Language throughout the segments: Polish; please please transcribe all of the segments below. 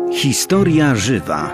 Historia żywa.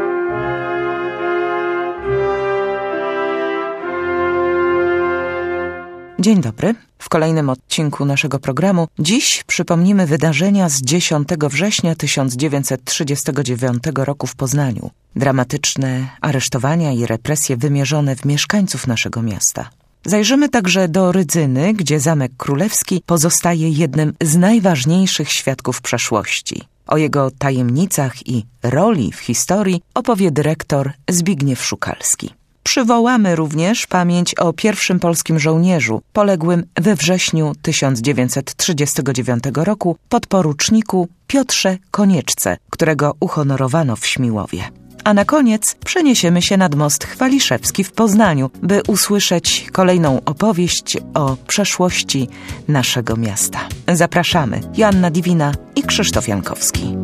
Dzień dobry. W kolejnym odcinku naszego programu dziś przypomnimy wydarzenia z 10 września 1939 roku w Poznaniu. Dramatyczne aresztowania i represje wymierzone w mieszkańców naszego miasta. Zajrzymy także do Rydzyny, gdzie Zamek Królewski pozostaje jednym z najważniejszych świadków przeszłości. O jego tajemnicach i roli w historii opowie dyrektor Zbigniew Szukalski. Przywołamy również pamięć o pierwszym polskim żołnierzu, poległym we wrześniu 1939 roku podporuczniku Piotrze Konieczce, którego uhonorowano w Śmiłowie. A na koniec przeniesiemy się nad most Chwaliszewski w Poznaniu, by usłyszeć kolejną opowieść o przeszłości naszego miasta. Zapraszamy. Joanna Diwina i Krzysztof Jankowski.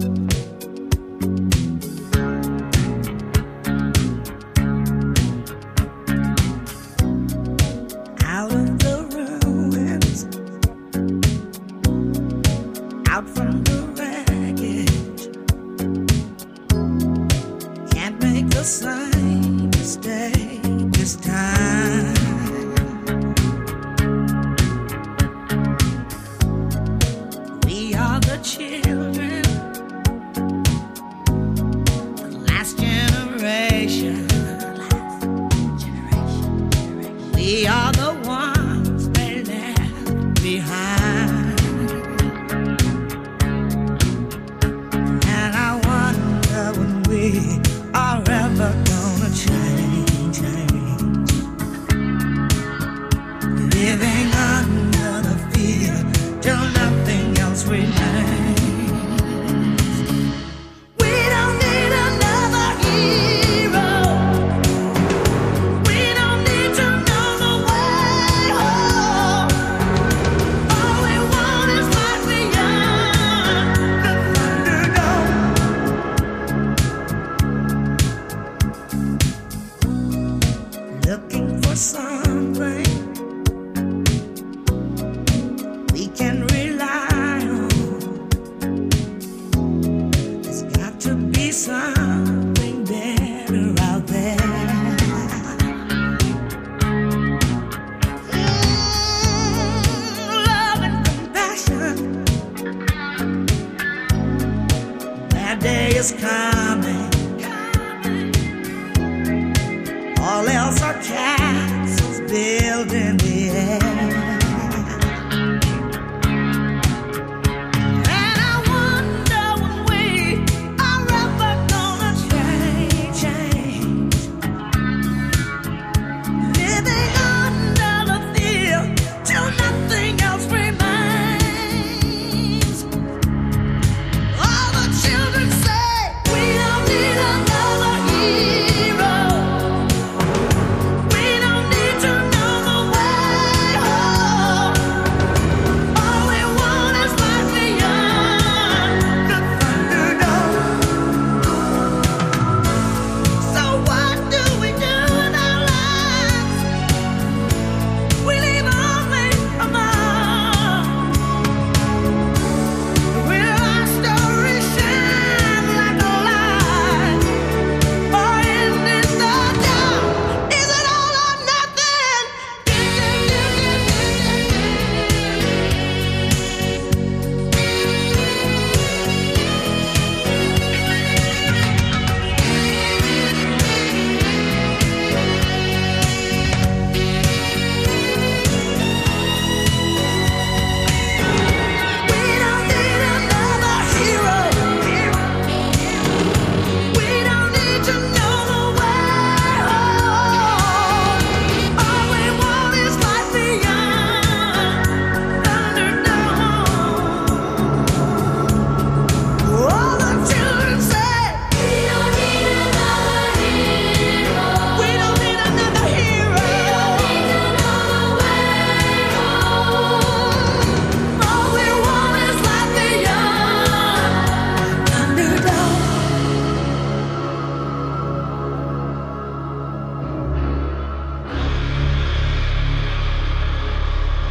The same mistake this time. We are the children, the last generation. We are the ones they left behind. And I wonder when we are ever gonna change, living under the fear till nothing else remains. We don't need another hero. We don't need to know the way home. All we want is life beyond the Thunderdome. Looking for something we can rely on. There's got to be something better out there. Love and compassion. That day is coming. All else are castles built in the air. And I wonder when we are ever gonna change. Living under the fear till nothing else remains. All the children say we don't need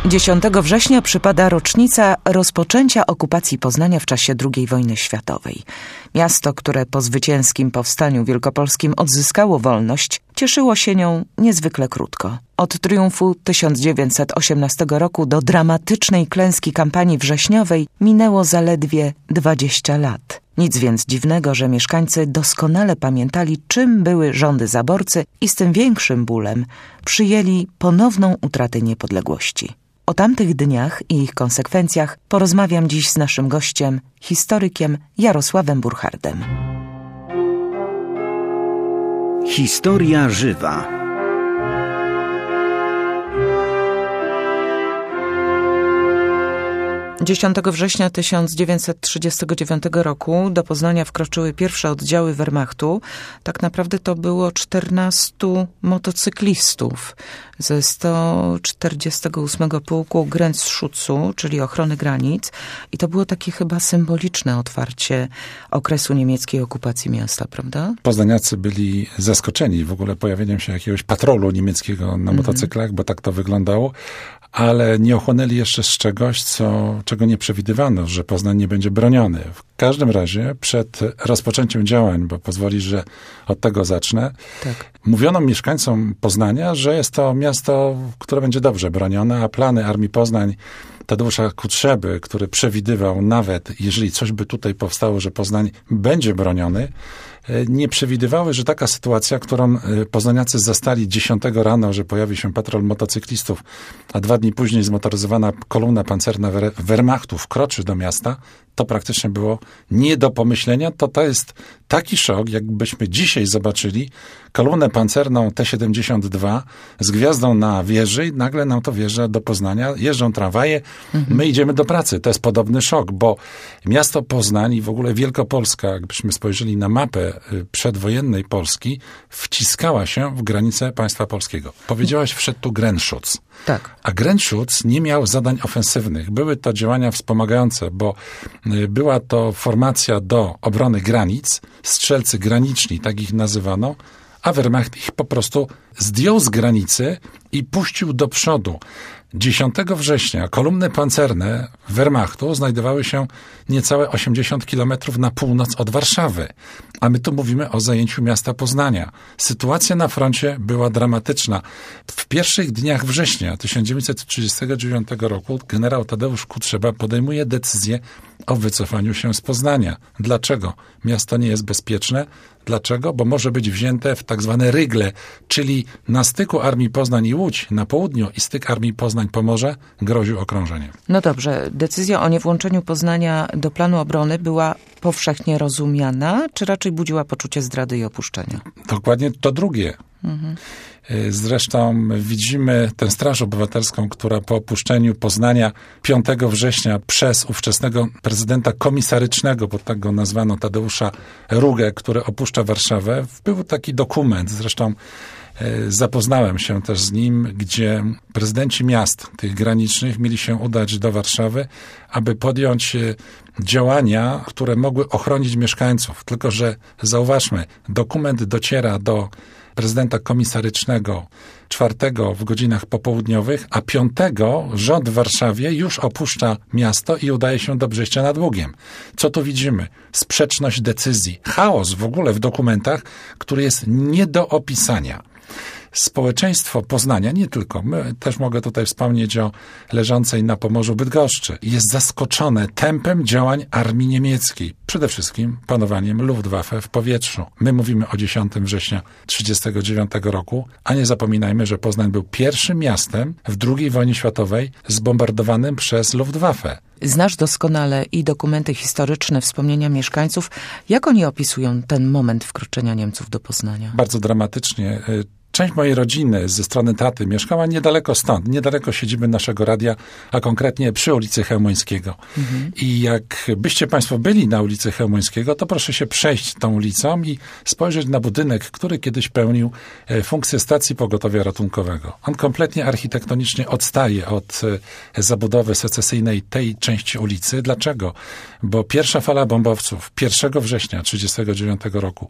10 września przypada rocznica rozpoczęcia okupacji Poznania w czasie II wojny światowej. Miasto, które po zwycięskim powstaniu wielkopolskim odzyskało wolność, cieszyło się nią niezwykle krótko. Od triumfu 1918 roku do dramatycznej klęski kampanii wrześniowej minęło zaledwie 20 lat. Nic więc dziwnego, że mieszkańcy doskonale pamiętali, czym były rządy zaborcy i z tym większym bólem przyjęli ponowną utratę niepodległości. O tamtych dniach i ich konsekwencjach porozmawiam dziś z naszym gościem, historykiem Jarosławem Burchardem. Historia żywa. – 10 września 1939 roku do Poznania wkroczyły pierwsze oddziały Wehrmachtu. Tak naprawdę to było 14 motocyklistów ze 148 Pułku Grenzschutzu, czyli ochrony granic. I to było takie chyba symboliczne otwarcie okresu niemieckiej okupacji miasta, prawda? Poznaniacy byli zaskoczeni w ogóle pojawieniem się jakiegoś patrolu niemieckiego na motocyklach, bo tak to wyglądało. Ale nie ochłonęli jeszcze z czegoś, czego nie przewidywano, że Poznań nie będzie broniony. W każdym razie przed rozpoczęciem działań, bo pozwolisz, że od tego zacznę, mówiono mieszkańcom Poznania, że jest to miasto, które będzie dobrze bronione, a plany Armii Poznań Tadeusza Kutrzeby, który przewidywał nawet, jeżeli coś by tutaj powstało, że Poznań będzie broniony, nie przewidywały, że taka sytuacja, którą poznaniacy zastali 10 rano, że pojawi się patrol motocyklistów, a 2 dni później zmotoryzowana kolumna pancerna Wehrmachtu wkroczy do miasta, to praktycznie było nie do pomyślenia. To jest taki szok, jakbyśmy dzisiaj zobaczyli kolumnę pancerną T-72 z gwiazdą na wieży i nagle nam to wjeżdża do Poznania, jeżdżą tramwaje, my idziemy do pracy. To jest podobny szok, bo miasto Poznań i w ogóle Wielkopolska, jakbyśmy spojrzeli na mapę przedwojennej Polski, wciskała się w granice państwa polskiego. Powiedziałaś, wszedł tu Grenzschutz. Tak. A Grenzschutz nie miał zadań ofensywnych. Były to działania wspomagające, bo była to formacja do obrony granic, strzelcy graniczni, tak ich nazywano, a Wehrmacht ich po prostu zdjął z granicy i puścił do przodu. 10 września kolumny pancerne Wehrmachtu znajdowały się niecałe 80 kilometrów na północ od Warszawy. A my tu mówimy o zajęciu miasta Poznania. Sytuacja na froncie była dramatyczna. W pierwszych dniach września 1939 roku generał Tadeusz Kutrzeba podejmuje decyzję o wycofaniu się z Poznania. Dlaczego? Miasto nie jest bezpieczne. Dlaczego? Bo może być wzięte w tak zwane rygle, czyli na styku Armii Poznań i Łódź na południu i styk Armii Poznań-Pomorze groził okrążeniem. No dobrze, decyzja o niewłączeniu Poznania do planu obrony była powszechnie rozumiana, czy raczej budziła poczucie zdrady i opuszczenia? Dokładnie to drugie. Zresztą widzimy tę Straż Obywatelską, która po opuszczeniu Poznania 5 września przez ówczesnego prezydenta komisarycznego, bo tak go nazwano, Tadeusza Rugę, który opuszcza Warszawę. Był taki dokument, zresztą zapoznałem się też z nim, gdzie prezydenci miast tych granicznych mieli się udać do Warszawy, aby podjąć działania, które mogły ochronić mieszkańców. Tylko że zauważmy, dokument dociera do prezydenta komisarycznego 4 w godzinach popołudniowych, a 5 rząd w Warszawie już opuszcza miasto i udaje się do Brześcia nad Bugiem. Co tu widzimy? Sprzeczność decyzji, chaos w ogóle w dokumentach, który jest nie do opisania. Społeczeństwo Poznania, nie tylko, my też mogę tutaj wspomnieć o leżącej na Pomorzu Bydgoszczy, jest zaskoczone tempem działań armii niemieckiej. Przede wszystkim panowaniem Luftwaffe w powietrzu. My mówimy o 10 września 1939 roku, a nie zapominajmy, że Poznań był pierwszym miastem w II wojnie światowej zbombardowanym przez Luftwaffe. Znasz doskonale i dokumenty historyczne, wspomnienia mieszkańców. Jak oni opisują ten moment wkroczenia Niemców do Poznania? Bardzo dramatycznie. Część mojej rodziny ze strony taty mieszkała niedaleko stąd, niedaleko siedziby naszego radia, a konkretnie przy ulicy Chełmońskiego. I jak byście państwo byli na ulicy Chełmońskiego, to proszę się przejść tą ulicą i spojrzeć na budynek, który kiedyś pełnił funkcję stacji pogotowia ratunkowego. On kompletnie architektonicznie odstaje od zabudowy secesyjnej tej części ulicy. Dlaczego? Bo pierwsza fala bombowców 1 września 1939 roku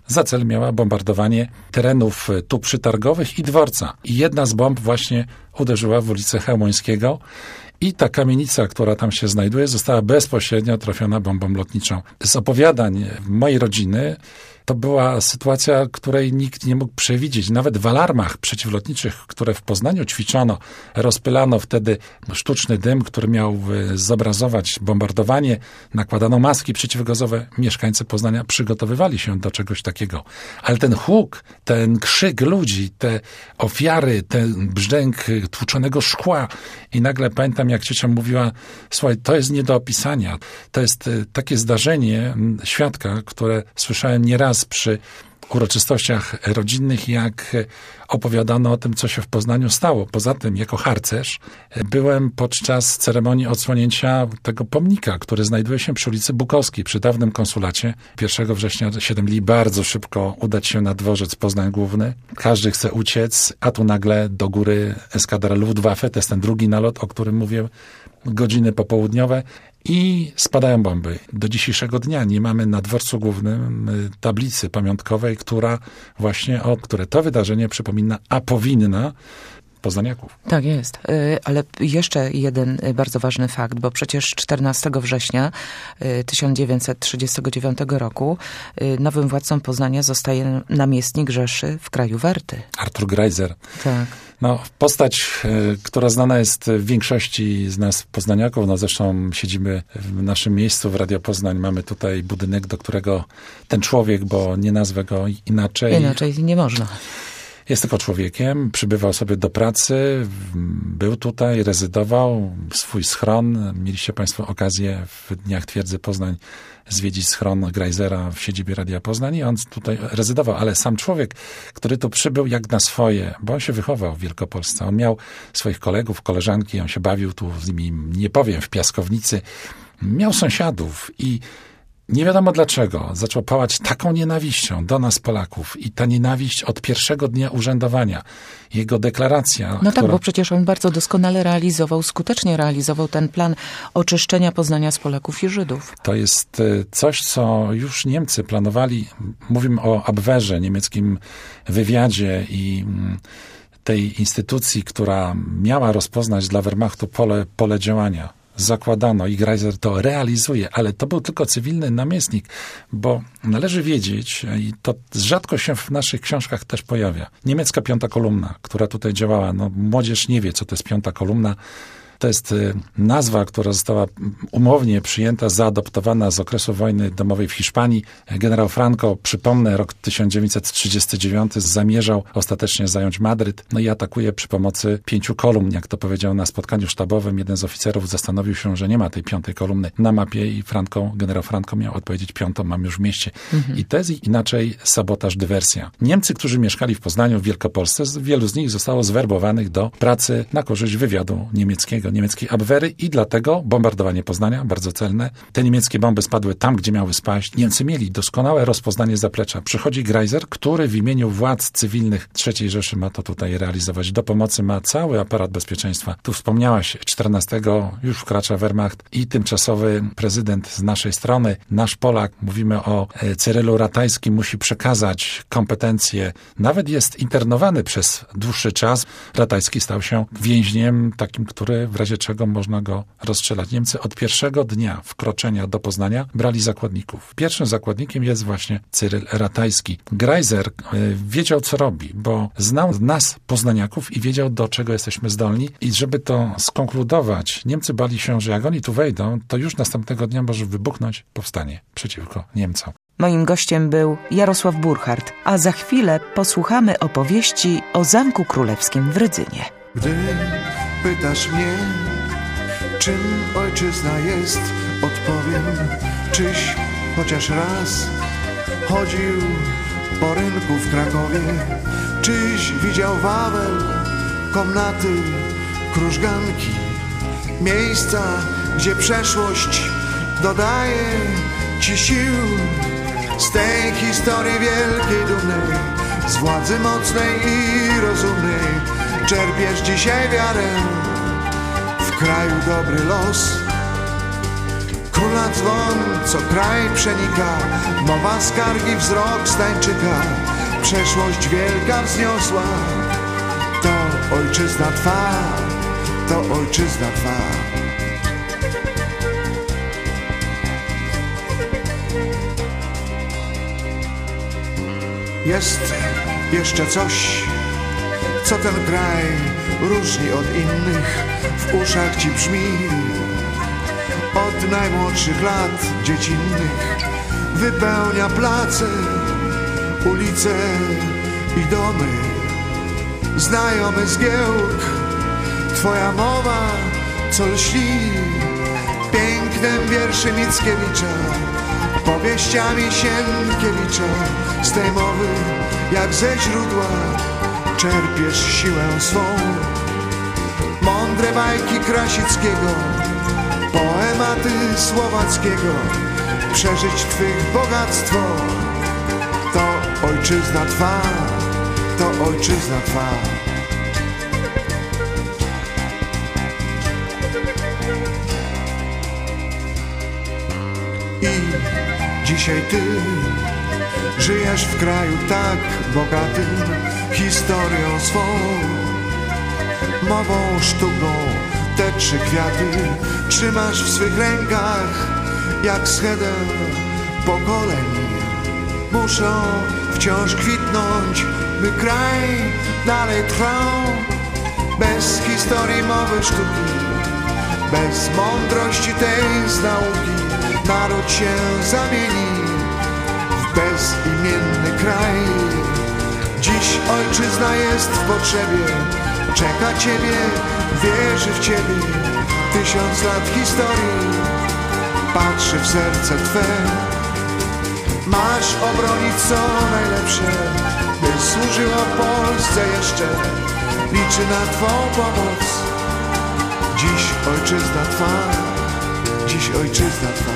za cel miała bombardowanie terenów tu przytargowych i dworca. I jedna z bomb właśnie uderzyła w ulicę Chełmońskiego i ta kamienica, która tam się znajduje, została bezpośrednio trafiona bombą lotniczą. Z opowiadań mojej rodziny to była sytuacja, której nikt nie mógł przewidzieć. Nawet w alarmach przeciwlotniczych, które w Poznaniu ćwiczono, rozpylano wtedy sztuczny dym, który miał zobrazować bombardowanie, nakładano maski przeciwgazowe. Mieszkańcy Poznania przygotowywali się do czegoś takiego. Ale ten huk, ten krzyk ludzi, te ofiary, ten brzdęk tłuczonego szkła i nagle pamiętam, jak ciocia mówiła, słuchaj, to jest nie do opisania. To jest takie zdarzenie świadka, które słyszałem nieraz przy uroczystościach rodzinnych, jak opowiadano o tym, co się w Poznaniu stało. Poza tym, jako harcerz, byłem podczas ceremonii odsłonięcia tego pomnika, który znajduje się przy ulicy Bukowskiej, przy dawnym konsulacie. 1 września 7 dni bardzo szybko udać się na dworzec Poznań Główny. Każdy chce uciec, a tu nagle do góry eskadra Luftwaffe, to jest ten drugi nalot, o którym mówię, godziny popołudniowe i spadają bomby. Do dzisiejszego dnia nie mamy na dworcu głównym tablicy pamiątkowej, które to wydarzenie przypomina, a powinna poznaniaków. Tak jest. Ale jeszcze jeden bardzo ważny fakt, bo przecież 14 września 1939 roku nowym władcą Poznania zostaje namiestnik Rzeszy w kraju Werty. Artur Greiser. Tak. No, postać, która znana jest w większości z nas poznaniaków. No, zresztą siedzimy w naszym miejscu w Radio Poznań. Mamy tutaj budynek, do którego ten człowiek, bo nie nazwę go inaczej. Inaczej nie można. Jest tylko człowiekiem, przybywał sobie do pracy, był tutaj, rezydował, swój schron. Mieliście państwo okazję w Dniach Twierdzy Poznań zwiedzić schron Greisera w siedzibie Radia Poznań i on tutaj rezydował. Ale sam człowiek, który tu przybył jak na swoje, bo on się wychował w Wielkopolsce. On miał swoich kolegów, koleżanki, on się bawił tu z nimi, nie powiem, w piaskownicy. Miał sąsiadów i nie wiadomo dlaczego zaczął pałać taką nienawiścią do nas Polaków i ta nienawiść od pierwszego dnia urzędowania. Jego deklaracja... No tak, bo przecież on bardzo doskonale skutecznie realizował ten plan oczyszczenia Poznania z Polaków i Żydów. To jest coś, co już Niemcy planowali. Mówimy o Abwehrze, niemieckim wywiadzie i tej instytucji, która miała rozpoznać dla Wehrmachtu pole działania. Zakładano i Greiser to realizuje, ale to był tylko cywilny namiestnik, bo należy wiedzieć, i to rzadko się w naszych książkach też pojawia, niemiecka 5. kolumna, która tutaj działała, no młodzież nie wie, co to jest 5. kolumna. To jest nazwa, która została umownie przyjęta, zaadoptowana z okresu wojny domowej w Hiszpanii. Generał Franco, przypomnę, rok 1939 zamierzał ostatecznie zająć Madryt, no i atakuje przy pomocy 5 kolumn, jak to powiedział na spotkaniu sztabowym. Jeden z oficerów zastanowił się, że nie ma tej 5. kolumny na mapie i generał Franco miał odpowiedzieć 5. mam już w mieście. I to jest inaczej sabotaż, dywersja. Niemcy, którzy mieszkali w Poznaniu, w Wielkopolsce, wielu z nich zostało zwerbowanych do pracy na korzyść wywiadu niemieckiego, niemieckiej Abwehry i dlatego bombardowanie Poznania, bardzo celne. Te niemieckie bomby spadły tam, gdzie miały spaść. Niemcy mieli doskonałe rozpoznanie zaplecza. Przychodzi Greiser, który w imieniu władz cywilnych III Rzeszy ma to tutaj realizować. Do pomocy ma cały aparat bezpieczeństwa. Tu wspomniałaś, 14 już wkracza Wehrmacht i tymczasowy prezydent z naszej strony, nasz Polak, mówimy o Cyrylu Ratajskim, musi przekazać kompetencje. Nawet jest internowany przez dłuższy czas. Ratajski stał się więźniem takim, który w razie czego można go rozstrzelać. Niemcy od pierwszego dnia wkroczenia do Poznania brali zakładników. Pierwszym zakładnikiem jest właśnie Cyryl Ratajski. Greiser wiedział, co robi, bo znał nas, poznaniaków, i wiedział, do czego jesteśmy zdolni. I żeby to skonkludować, Niemcy bali się, że jak oni tu wejdą, to już następnego dnia może wybuchnąć powstanie przeciwko Niemcom. Moim gościem był Jarosław Burchard, a za chwilę posłuchamy opowieści o Zamku Królewskim w Rydzynie. Gdy pytasz mnie, czym ojczyzna jest, odpowiem, czyś chociaż raz chodził po rynku w Krakowie, czyś widział Wawel, komnaty, krużganki, miejsca, gdzie przeszłość dodaje ci sił. Z tej historii wielkiej, dumnej, z władzy mocnej i rozumnej, czerpiesz dzisiaj wiarę w kraju dobry los. Króla dzwon, co kraj przenika, mowa skargi, wzrok Stańczyka. Przeszłość wielka wzniosła, to ojczyzna twa, to ojczyzna twa. Jest jeszcze coś, co ten kraj różni od innych, w uszach ci brzmi. Od najmłodszych lat dziecinnych wypełnia place, ulice i domy. Znajomy zgiełk, twoja mowa, co lśni pięknem wierszy Mickiewicza, powieściami Sienkiewicza. Z tej mowy, jak ze źródła, czerpiesz siłę swą. Mądre bajki Krasickiego, poematy Słowackiego, przeżyć twych bogactwo. To ojczyzna twa, to ojczyzna twa. I dzisiaj ty żyjesz w kraju tak bogatym historią swą, mową, sztuką, te trzy kwiaty trzymasz w swych rękach jak schedę pokoleń. Muszą wciąż kwitnąć, by kraj dalej trwał. Bez historii, mowy, sztuki, bez mądrości tej z nauki, naród się zamieni w bezimienny kraj. Dziś ojczyzna jest w potrzebie, czeka ciebie, wierzy w ciebie. 1000 lat historii patrzy w serce twe. Masz obronić co najlepsze, by służyło Polsce jeszcze. Liczy na twą pomoc. Dziś ojczyzna twa, dziś ojczyzna twa.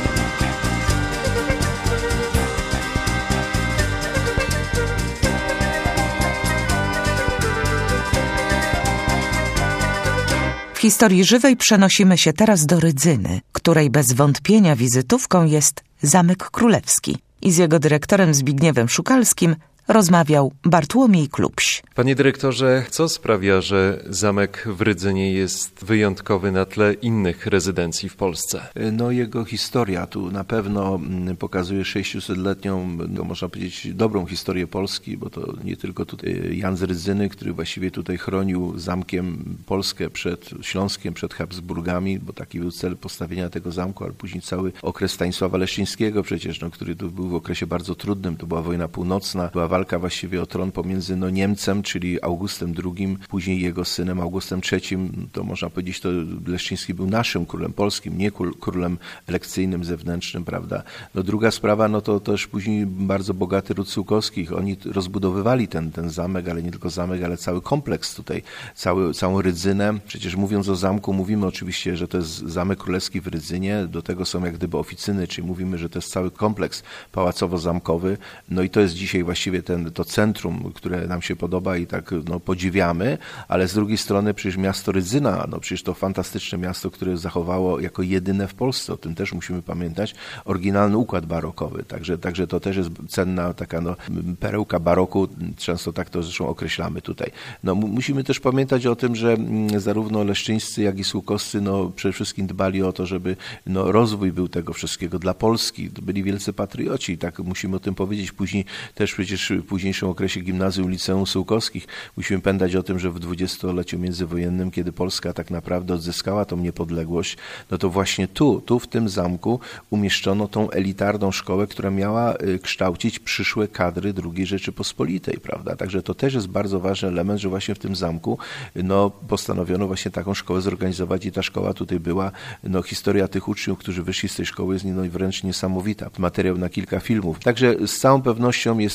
W historii żywej przenosimy się teraz do Rydzyny, której bez wątpienia wizytówką jest Zamek Królewski. I z jego dyrektorem Zbigniewem Szukalskim rozmawiał Bartłomiej Klubś. Panie dyrektorze, co sprawia, że zamek w Rydzynie jest wyjątkowy na tle innych rezydencji w Polsce? No jego historia tu na pewno pokazuje 600-letnią, no można powiedzieć, dobrą historię Polski, bo to nie tylko tutaj Jan z Rydzyny, który właściwie tutaj chronił zamkiem Polskę przed Śląskiem, przed Habsburgami, bo taki był cel postawienia tego zamku, ale później cały okres Stanisława Leszczyńskiego przecież, no, który tu był w okresie bardzo trudnym, to była wojna północna, była walka właściwie o tron pomiędzy Niemcem, czyli Augustem II, później jego synem Augustem III. To można powiedzieć, to Leszczyński był naszym królem polskim, nie królem elekcyjnym, zewnętrznym, prawda. No druga sprawa, no to też później bardzo bogaty ród Sułkowskich. Oni rozbudowywali ten zamek, ale nie tylko zamek, ale cały kompleks tutaj, całą Rydzynę. Przecież mówiąc o zamku, mówimy oczywiście, że to jest Zamek Królewski w Rydzynie, do tego są jak gdyby oficyny, czyli mówimy, że to jest cały kompleks pałacowo-zamkowy. No i to jest dzisiaj właściwie to centrum, które nam się podoba i tak no, podziwiamy, ale z drugiej strony przecież miasto Rydzyna, no przecież to fantastyczne miasto, które zachowało jako jedyne w Polsce, o tym też musimy pamiętać, oryginalny układ barokowy, także to też jest cenna taka no, perełka baroku, często tak to zresztą określamy tutaj. No musimy też pamiętać o tym, że zarówno leszczyńscy, jak i sułkowscy no, przede wszystkim dbali o to, żeby no, rozwój był tego wszystkiego dla Polski, byli wielcy patrioci, tak musimy o tym powiedzieć. Później też przecież w późniejszym okresie gimnazjum, liceum Sułkowskich musimy pamiętać o tym, że w dwudziestoleciu międzywojennym, kiedy Polska tak naprawdę odzyskała tą niepodległość, no to właśnie tu w tym zamku umieszczono tą elitarną szkołę, która miała kształcić przyszłe kadry II Rzeczypospolitej, prawda? Także to też jest bardzo ważny element, że właśnie w tym zamku no, postanowiono właśnie taką szkołę zorganizować i ta szkoła tutaj była, no historia tych uczniów, którzy wyszli z tej szkoły jest no, wręcz niesamowita. Materiał na kilka filmów. Także z całą pewnością jest to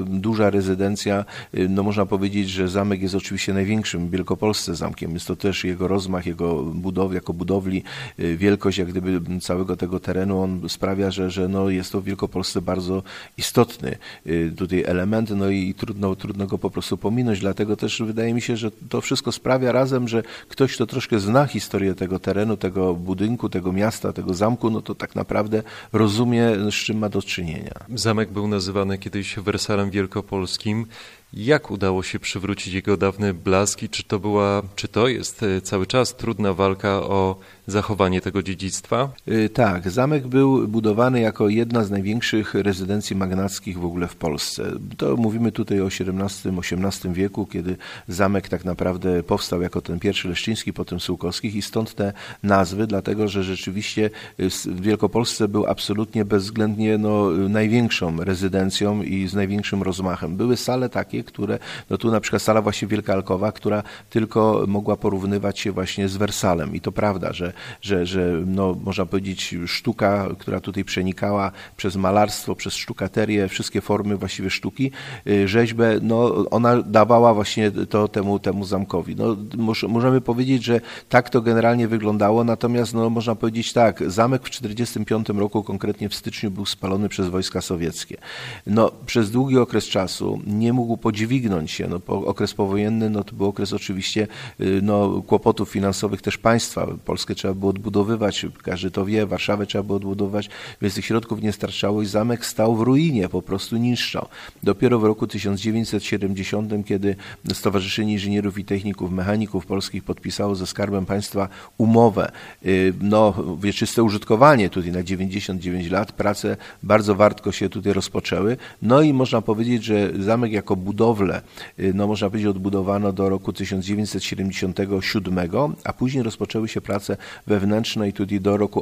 duża rezydencja. No można powiedzieć, że zamek jest oczywiście największym w Wielkopolsce zamkiem. Jest to też jego rozmach, jego jako budowli, wielkość jak gdyby całego tego terenu, on sprawia, że no jest to w Wielkopolsce bardzo istotny tutaj element, no i trudno go po prostu pominąć, dlatego też wydaje mi się, że to wszystko sprawia razem, że ktoś, kto troszkę zna historię tego terenu, tego budynku, tego miasta, tego zamku, no to tak naprawdę rozumie, z czym ma do czynienia. Zamek był nazywany kiedyś Wersalem Wielkopolskim. Jak udało się przywrócić jego dawny blask i czy to jest cały czas trudna walka o zachowanie tego dziedzictwa? Tak, zamek był budowany jako jedna z największych rezydencji magnackich w ogóle w Polsce. To mówimy tutaj o XVII-XVIII wieku, kiedy zamek tak naprawdę powstał jako ten pierwszy Leszczyński, potem Sułkowskich i stąd te nazwy, dlatego że rzeczywiście w Wielkopolsce był absolutnie bezwzględnie największą rezydencją i z największym rozmachem. Były sale takie, które, tu na przykład sala właśnie Wielka Alkowa, która tylko mogła porównywać się właśnie z Wersalem i to prawda, że można powiedzieć sztuka, która tutaj przenikała przez malarstwo, przez sztukaterię, wszystkie formy właściwie sztuki, rzeźbę, ona dawała właśnie to temu zamkowi. Możemy powiedzieć, że tak to generalnie wyglądało, natomiast można powiedzieć tak, zamek w 1945 roku, konkretnie w styczniu, był spalony przez wojska sowieckie. Przez długi okres czasu nie mógł podźwignąć się. Okres powojenny to był okres oczywiście kłopotów finansowych też państwa. Polskę trzeba było odbudowywać, każdy to wie, Warszawę trzeba było odbudować, więc tych środków nie starczało i zamek stał w ruinie, po prostu niszczał. Dopiero w roku 1970, kiedy Stowarzyszenie Inżynierów i Techników, Mechaników Polskich podpisało ze Skarbem Państwa umowę, wieczyste użytkowanie tutaj na 99 lat, prace bardzo wartko się tutaj rozpoczęły. I można powiedzieć, że zamek jako budowlę, można powiedzieć, odbudowano do roku 1977, a później rozpoczęły się prace wewnętrzne i tutaj do roku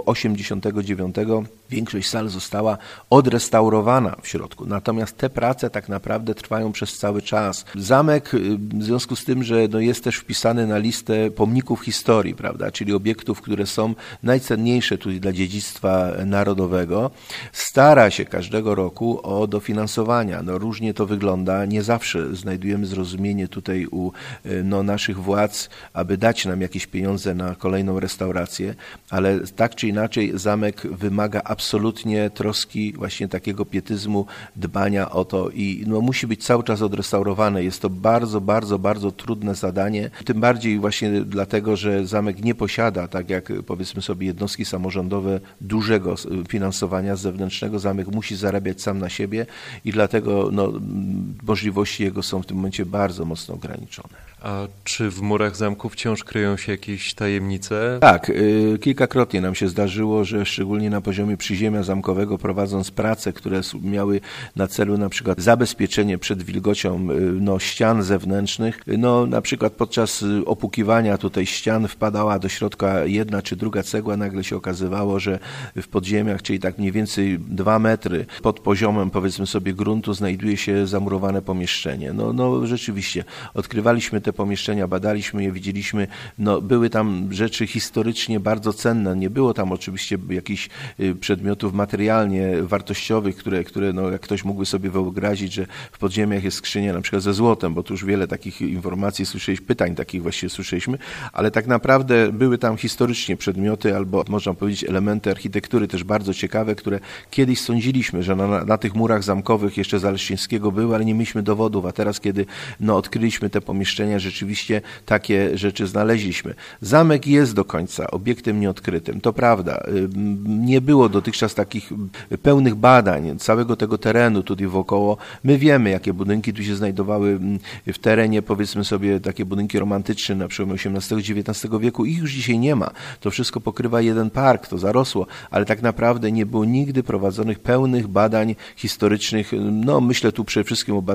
89 większość sal została odrestaurowana w środku. Natomiast te prace tak naprawdę trwają przez cały czas. Zamek w związku z tym, że jest też wpisany na listę pomników historii, prawda, czyli obiektów, które są najcenniejsze tutaj dla dziedzictwa narodowego, stara się każdego roku o dofinansowania. Różnie to wygląda, nie zawsze znajdujemy zrozumienie tutaj u naszych władz, aby dać nam jakieś pieniądze na kolejną restaurację, ale tak czy inaczej zamek wymaga absolutnie troski, właśnie takiego pietyzmu, dbania o to i musi być cały czas odrestaurowany. Jest to bardzo, bardzo, bardzo trudne zadanie, tym bardziej właśnie dlatego, że zamek nie posiada, tak jak powiedzmy sobie jednostki samorządowe, dużego finansowania zewnętrznego. Zamek musi zarabiać sam na siebie i dlatego możliwości jego są w tym momencie bardzo mocno ograniczone. A czy w murach zamku wciąż kryją się jakieś tajemnice? Tak, kilkakrotnie nam się zdarzyło, że szczególnie na poziomie przyziemia zamkowego, prowadząc prace, które miały na celu na przykład zabezpieczenie przed wilgocią ścian zewnętrznych, na przykład podczas opukiwania tutaj ścian wpadała do środka jedna czy druga cegła, nagle się okazywało, że w podziemiach, czyli tak mniej więcej 2 metry pod poziomem, powiedzmy sobie, gruntu znajduje się zamurowane pomieszczenie. Rzeczywiście, odkrywaliśmy te pomieszczenia, badaliśmy je, widzieliśmy, były tam rzeczy historycznie bardzo cenne. Nie było tam oczywiście jakichś przedmiotów materialnie wartościowych, które jak ktoś mógłby sobie wyobrazić, że w podziemiach jest skrzynia na przykład ze złotem, bo tu już wiele takich informacji słyszeliśmy, pytań takich właściwie słyszeliśmy, ale tak naprawdę były tam historycznie przedmioty albo można powiedzieć elementy architektury też bardzo ciekawe, które kiedyś sądziliśmy, że na tych murach zamkowych jeszcze za Leszczyńskiego były, ale nie mieliśmy dowodów, a teraz kiedy odkryliśmy te pomieszczenia, rzeczywiście takie rzeczy znaleźliśmy. Zamek jest do końca obiektem nieodkrytym, to prawda. Nie było dotychczas takich pełnych badań całego tego terenu tutaj wokoło. My wiemy, jakie budynki tu się znajdowały w terenie, powiedzmy sobie, takie budynki romantyczne na przełomie XVIII-XIX wieku. Ich już dzisiaj nie ma. To wszystko pokrywa jeden park, to zarosło, ale tak naprawdę nie było nigdy prowadzonych pełnych badań historycznych. Myślę tu przede wszystkim o badaniach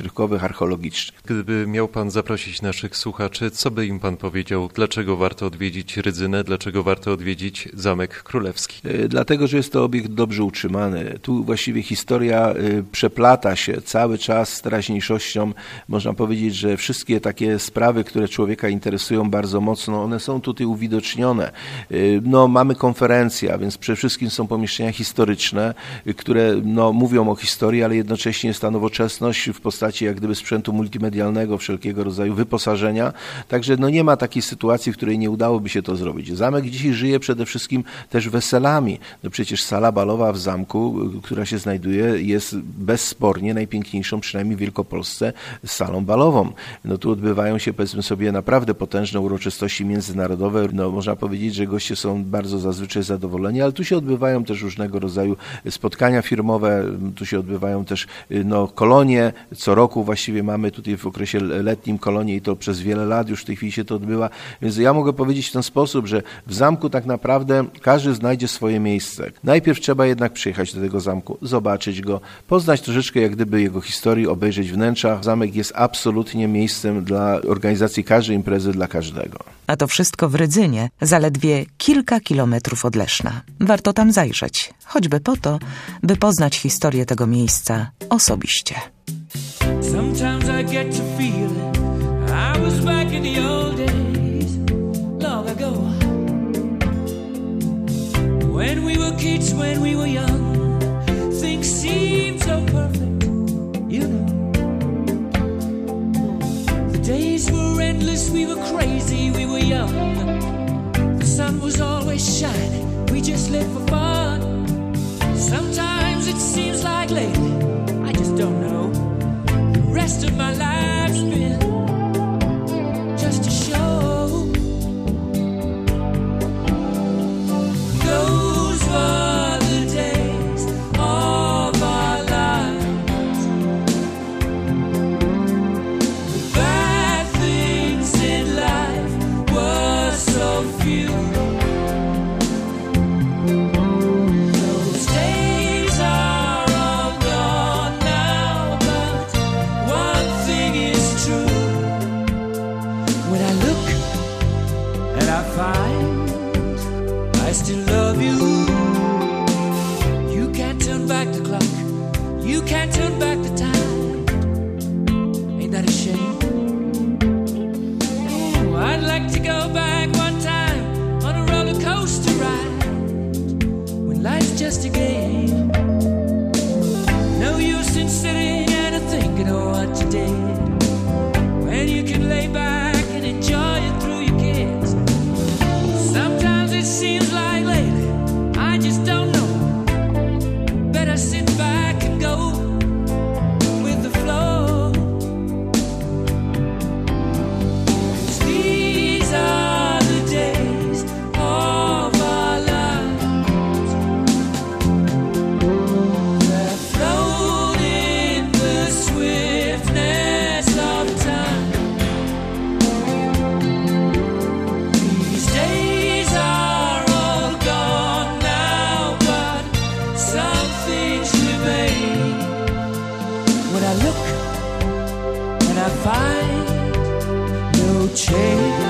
rozrywkowych, archeologicznych. Gdyby miał pan zaprosić naszych słuchaczy, co by im pan powiedział? Dlaczego warto odwiedzić Rydzynę? Dlaczego warto odwiedzić Zamek Królewski? Dlatego, że jest to obiekt dobrze utrzymany. Tu właściwie historia przeplata się cały czas z teraźniejszością. Można powiedzieć, że wszystkie takie sprawy, które człowieka interesują bardzo mocno, one są tutaj uwidocznione. No, mamy konferencję, a więc przede wszystkim są pomieszczenia historyczne, które mówią o historii, ale jednocześnie jest ta nowoczesność w postaci jak gdyby sprzętu multimedialnego, wszelkiego rodzaju wyposażenia. Także nie ma takiej sytuacji, w której nie udałoby się to zrobić. Zamek dzisiaj żyje przede wszystkim też weselami. Przecież sala balowa w zamku, która się znajduje, jest bezspornie najpiękniejszą, przynajmniej w Wielkopolsce, salą balową. Tu odbywają się, powiedzmy sobie, naprawdę potężne uroczystości międzynarodowe. Można powiedzieć, że goście są bardzo zazwyczaj zadowoleni, ale tu się odbywają też różnego rodzaju spotkania firmowe, tu się odbywają też kolonie. Co roku właściwie mamy tutaj w okresie letnim kolonie i to przez wiele lat już w tej chwili się to odbywa. Więc ja mogę powiedzieć w ten sposób, że w zamku tak naprawdę każdy znajdzie swoje miejsce. Najpierw trzeba jednak przyjechać do tego zamku, zobaczyć go, poznać troszeczkę jak gdyby jego historii, obejrzeć wnętrza. Zamek jest absolutnie miejscem dla organizacji każdej imprezy dla każdego. A to wszystko w Rydzynie, zaledwie kilka kilometrów od Leszna. Warto tam zajrzeć, choćby po to, by poznać historię tego miejsca osobiście. Sometimes I get to feel I was back in the old days, long ago. When we were kids, when we were young, things seemed so perfect, you know. The days were endless, we were crazy, we were young. The sun was always shining, we just lived for fun. Sometimes it seems like lately, I just don't know. The rest of my life's been just a show. Those were the days of our lives. The bad things in life were so few. Those days are all gone now, but one thing is true. When I look and I find I still love you, you can't turn back the clock, you can't turn back the time. Ain't that a shame? Oh, I'd like to go back one time on a roller coaster ride when life's just a game. No use in sitting and thinking of what you did, when you can lay back and enjoy it through your kids. Sometimes it seems like lately, I just don't know. Better sit back and go with the flow. 'Cause these are the days of our lives that float in the swiftness of time. These days are all gone now, but some things remain. When I look and I find no change.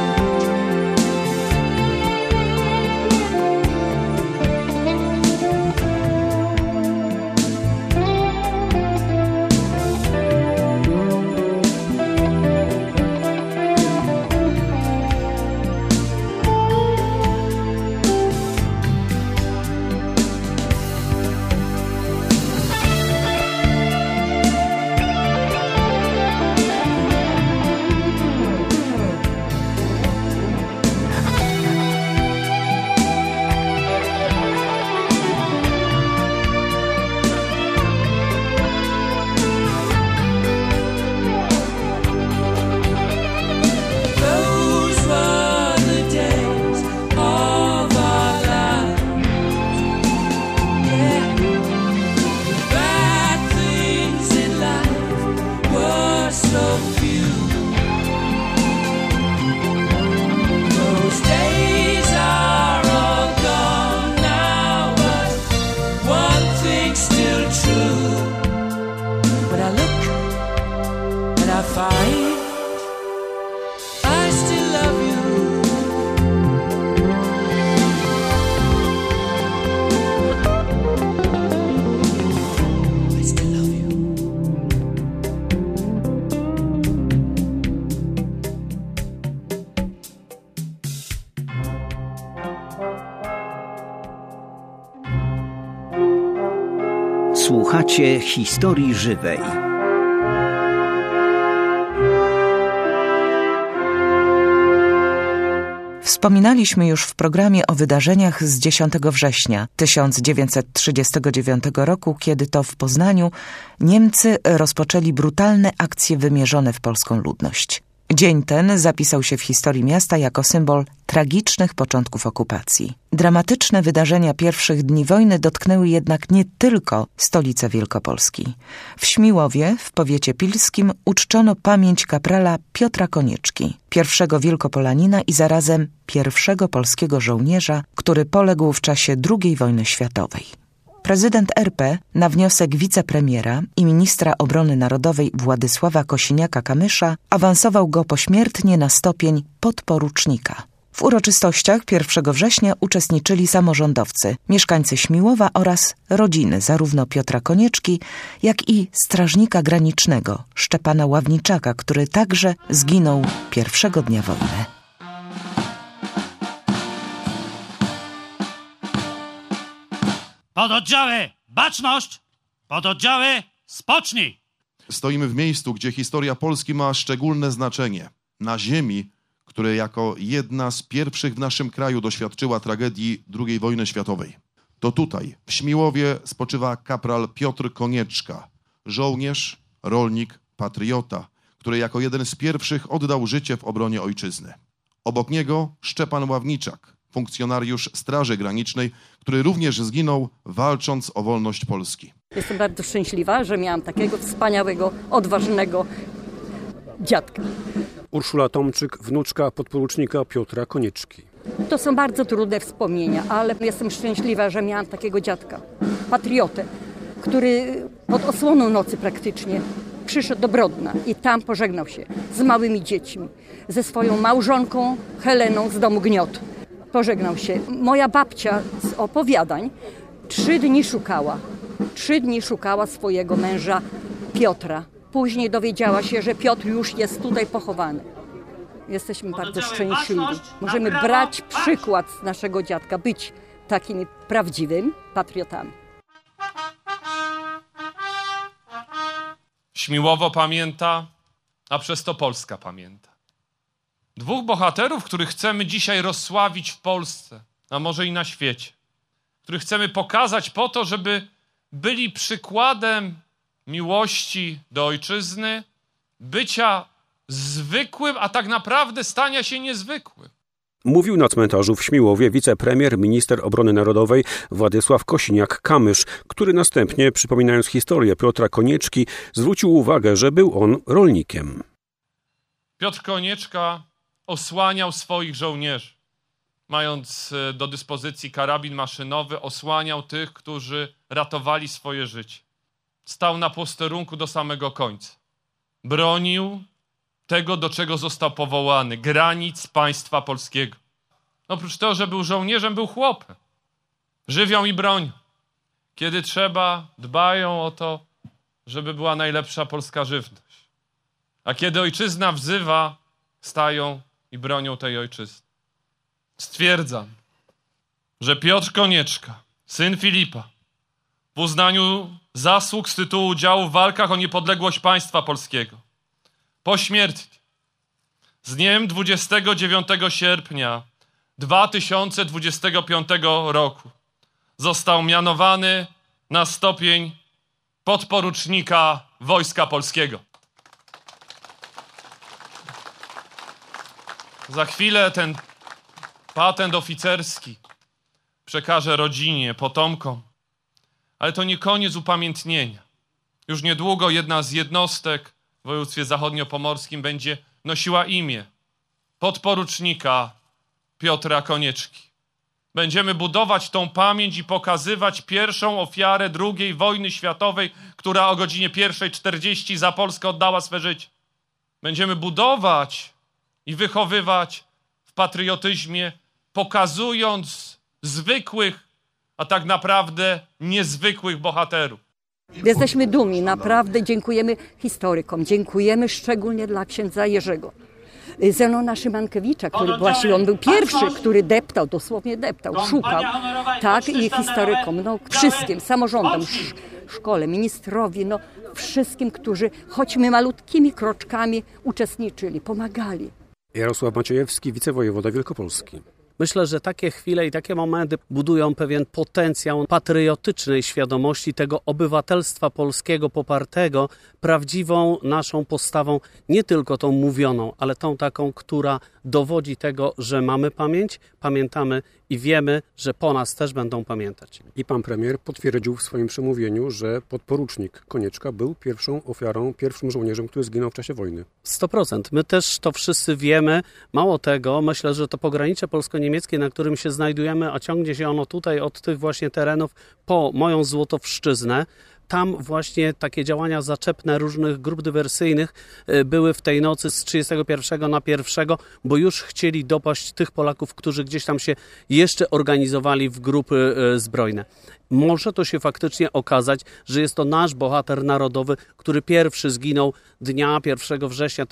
Słuchacie historii żywej. Wspominaliśmy już w programie o wydarzeniach z 10 września 1939 roku, kiedy to w Poznaniu Niemcy rozpoczęli brutalne akcje wymierzone w polską ludność. Dzień ten zapisał się w historii miasta jako symbol tragicznych początków okupacji. Dramatyczne wydarzenia pierwszych dni wojny dotknęły jednak nie tylko stolicę Wielkopolski. W Śmiłowie, w powiecie pilskim, uczczono pamięć kaprala Piotra Konieczki, pierwszego Wielkopolanina i zarazem pierwszego polskiego żołnierza, który poległ w czasie II wojny światowej. Prezydent RP na wniosek wicepremiera i ministra obrony narodowej Władysława Kosiniaka-Kamysza awansował go pośmiertnie na stopień podporucznika. W uroczystościach 1 września uczestniczyli samorządowcy, mieszkańcy Śmiłowa oraz rodziny zarówno Piotra Konieczki, jak i strażnika granicznego Szczepana Ławniczaka, który także zginął pierwszego dnia wojny. Pododdziały, baczność! Pododdziały, spocznij! Stoimy w miejscu, gdzie historia Polski ma szczególne znaczenie. Na ziemi, która jako jedna z pierwszych w naszym kraju doświadczyła tragedii II wojny światowej. To tutaj, w Śmiłowie, spoczywa kapral Piotr Konieczka, żołnierz, rolnik, patriota, który jako jeden z pierwszych oddał życie w obronie ojczyzny. Obok niego Szczepan Ławniczak, funkcjonariusz Straży Granicznej, który również zginął, walcząc o wolność Polski. Jestem bardzo szczęśliwa, że miałam takiego wspaniałego, odważnego dziadka. Urszula Tomczyk, wnuczka podporucznika Piotra Konieczki. To są bardzo trudne wspomnienia, ale jestem szczęśliwa, że miałam takiego dziadka, patriotę, który pod osłoną nocy praktycznie przyszedł do Brodna i tam pożegnał się z małymi dziećmi, ze swoją małżonką Heleną z domu Gniot. Pożegnał się. Moja babcia z opowiadań 3 dni szukała swojego męża Piotra. Później dowiedziała się, że Piotr już jest tutaj pochowany. Jesteśmy bardzo szczęśliwi. Możemy brać przykład z naszego dziadka, być takimi prawdziwymi patriotami. Śmiłowo pamięta, a przez to Polska pamięta. 2 bohaterów, których chcemy dzisiaj rozsławić w Polsce, a może i na świecie. Których chcemy pokazać po to, żeby byli przykładem miłości do ojczyzny, bycia zwykłym, a tak naprawdę stania się niezwykłym. Mówił na cmentarzu w Śmiłowie wicepremier, minister obrony narodowej Władysław Kosiniak-Kamysz, który następnie, przypominając historię Piotra Konieczki, zwrócił uwagę, że był on rolnikiem. Piotr Konieczka osłaniał swoich żołnierzy. Mając do dyspozycji karabin maszynowy, osłaniał tych, którzy ratowali swoje życie. Stał na posterunku do samego końca. Bronił tego, do czego został powołany, granic państwa polskiego. Oprócz tego, że był żołnierzem, był chłopem. Żywią i bronią. Kiedy trzeba, dbają o to, żeby była najlepsza polska żywność. A kiedy ojczyzna wzywa, stają i bronią tej ojczyzny. Stwierdzam, że Piotr Konieczka, syn Filipa, w uznaniu zasług z tytułu udziału w walkach o niepodległość państwa polskiego, pośmiertnie, z dniem 29 sierpnia 2025 roku został mianowany na stopień podporucznika Wojska Polskiego. Za chwilę ten patent oficerski przekażę rodzinie, potomkom, ale to nie koniec upamiętnienia. Już niedługo jedna z jednostek w województwie zachodniopomorskim będzie nosiła imię podporucznika Piotra Konieczki. Będziemy budować tą pamięć i pokazywać pierwszą ofiarę II wojny światowej, która o godzinie 1:40 za Polskę oddała swe życie. Będziemy budować i wychowywać w patriotyzmie, pokazując zwykłych, a tak naprawdę niezwykłych bohaterów. Jesteśmy dumni, naprawdę dziękujemy historykom, dziękujemy szczególnie dla księdza Jerzego. Zenona Szymankiewicza, który właśnie on był pierwszy, który deptał, dosłownie deptał, szukał. Tak, i historykom, no wszystkim, samorządom, szkole, ministrowi, no wszystkim, którzy choćby malutkimi kroczkami uczestniczyli, pomagali. Jarosław Maciejewski, wicewojewoda wielkopolski. Myślę, że takie chwile i takie momenty budują pewien potencjał patriotycznej świadomości tego obywatelstwa polskiego popartego prawdziwą naszą postawą, nie tylko tą mówioną, ale tą taką, która dowodzi tego, że mamy pamięć, pamiętamy i wiemy, że po nas też będą pamiętać. I pan premier potwierdził w swoim przemówieniu, że podporucznik Konieczka był pierwszą ofiarą, pierwszym żołnierzem, który zginął w czasie wojny. 100%. My też to wszyscy wiemy. Mało tego, myślę, że to pogranicze polsko-niemieckie, na którym się znajdujemy, a ciągnie się ono tutaj od tych właśnie terenów po moją Złotowszczyznę. Tam właśnie takie działania zaczepne różnych grup dywersyjnych były w tej nocy z 31 na 1, bo już chcieli dopaść tych Polaków, którzy gdzieś tam się jeszcze organizowali w grupy zbrojne. Może to się faktycznie okazać, że jest to nasz bohater narodowy, który pierwszy zginął dnia 1 września